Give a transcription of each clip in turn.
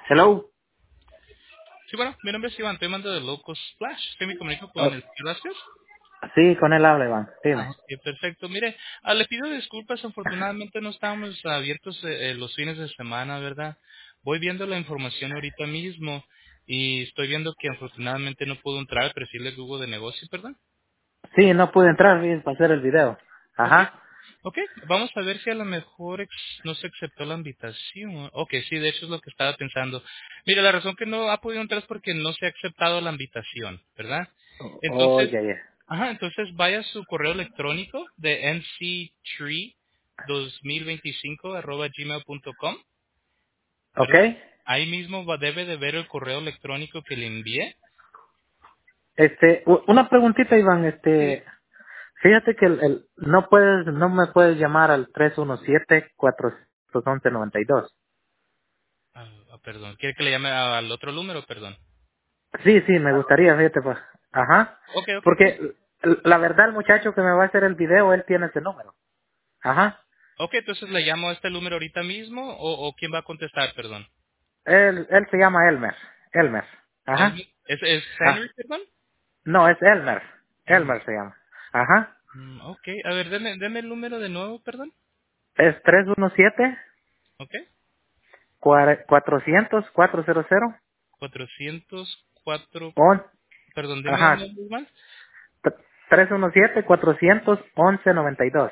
Hello. Sí, bueno, mi nombre es Iván, estoy llamando de Local Splash. ¿Qué me comunico con Oh, el señor Vázquez? sí, con él habla, Iván. Dime. Ok, perfecto. Mire, le pido disculpas, afortunadamente no estamos abiertos los fines de semana, ¿verdad? Voy viendo la información ahorita mismo y estoy viendo que afortunadamente no puedo entrar al perfil de Google de negocio, ¿perdón? Sí, no pude entrar bien para hacer el video. Ok, Ajá. ok, vamos a ver si a lo mejor no se aceptó la invitación. Ok, sí, de hecho es lo que estaba pensando. Mira, la razón que no ha podido entrar es porque no se ha aceptado la invitación, ¿verdad? Oh, Entonces, ya, ya. entonces vaya a su correo electrónico de nctree2025@gmail.com, Ok. ¿verdad? Ahí mismo debe de ver el correo electrónico que le envié. Una preguntita, Iván. Sí. Fíjate que no me puedes llamar al 317-411-92. Perdón, ¿quiere que le llame al otro número? Perdón. Sí, sí, me gustaría, fíjate, pues. Ajá. Ok, ok, Porque sí. la verdad, el muchacho que me va a hacer el video, él tiene ese número. Ajá. Ok, entonces le llamo a este número ahorita mismo o quién va a contestar, perdón. Él se llama Elmer. Elmer. Ajá. ¿Es Ah. Henry, perdón? No, es Elmer. Elmer. Elmer se llama. Ajá. Ok, a ver, deme el número de nuevo, perdón. Es 317 Ok. 400 404, on, perdón, deme ajá, una vez más. 317-411-92.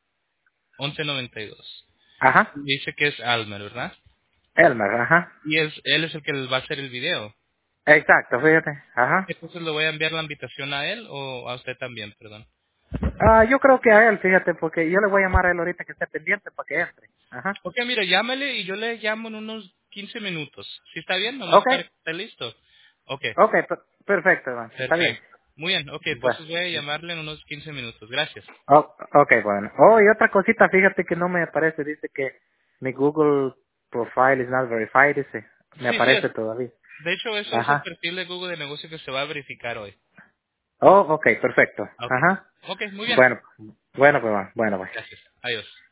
1192. Ajá. Dice que es Almer, ¿verdad? Elmer, ajá. Y él es el que va a hacer el video. Exacto, fíjate. Ajá. Entonces le voy a enviar la invitación a él o a usted también, perdón. Yo creo que a él, fíjate, porque yo le voy a llamar a él ahorita que esté pendiente para que entre. Ajá. Ok, mire, llámale y yo le llamo en unos 15 minutos. ¿Sí está bien? Nomás Ok. para que esté listo. Ok. Ok, perfecto, Iván. Está bien. Perfecto. Muy bien, ok, Bueno. entonces voy a llamarle en unos 15 minutos. Gracias. Ok, bueno. Oh, y otra cosita, fíjate que no me aparece, dice que mi Google profile is not verified, dice. Me Sí, sí, aparece todavía. de hecho eso es el Ajá. perfil de Google de negocio que se va a verificar hoy. Oh, ok, perfecto. Ok. Ajá. Ok, muy bien. Bueno, bueno, pues, bueno, pues. Gracias. Adiós.